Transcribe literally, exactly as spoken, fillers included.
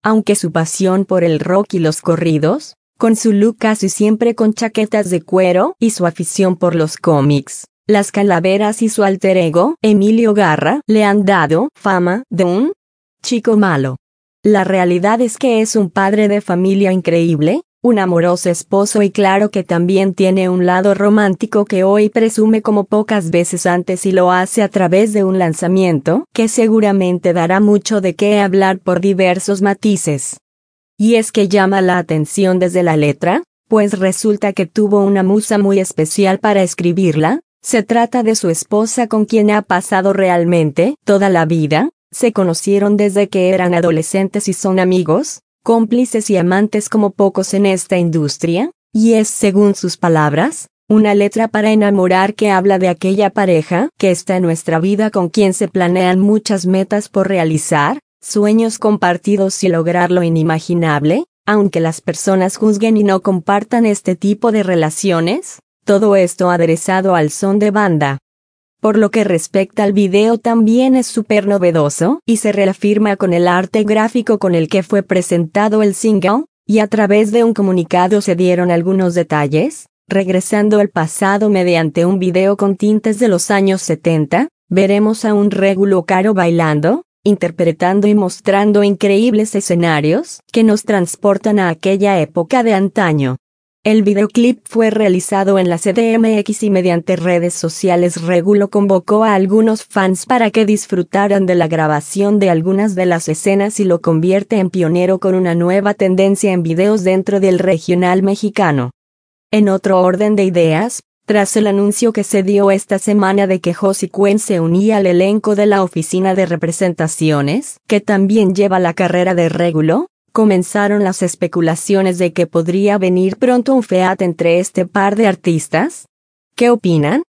aunque su pasión por el rock y los corridos, con su look casi siempre con chaquetas de cuero y su afición por los cómics, las calaveras y su alter ego, Emilio Garra, le han dado fama de un chico malo. La realidad es que es un padre de familia increíble, un amoroso esposo y claro que también tiene un lado romántico que hoy presume como pocas veces antes y lo hace a través de un lanzamiento que seguramente dará mucho de qué hablar por diversos matices. Y es que llama la atención desde la letra, pues resulta que tuvo una musa muy especial para escribirla, se trata de su esposa con quien ha pasado realmente toda la vida. Se conocieron desde que eran adolescentes y son amigos, cómplices y amantes como pocos en esta industria, y es, según sus palabras, una letra para enamorar que habla de aquella pareja que está en nuestra vida con quien se planean muchas metas por realizar, sueños compartidos y lograr lo inimaginable, aunque las personas juzguen y no compartan este tipo de relaciones, todo esto aderezado al son de banda. Por lo que respecta al video también es súper novedoso y se reafirma con el arte gráfico con el que fue presentado el single, y a través de un comunicado se dieron algunos detalles, regresando al pasado mediante un video con tintes de los años setenta, veremos a un Regulo Caro bailando, interpretando y mostrando increíbles escenarios que nos transportan a aquella época de antaño. El videoclip fue realizado en la C D M X y mediante redes sociales Regulo convocó a algunos fans para que disfrutaran de la grabación de algunas de las escenas y lo convierte en pionero con una nueva tendencia en videos dentro del regional mexicano. En otro orden de ideas, tras el anuncio que se dio esta semana de que Josie Cuen se unía al elenco de la oficina de representaciones, que también lleva la carrera de Regulo, comenzaron las especulaciones de que podría venir pronto un feat entre este par de artistas. ¿Qué opinan?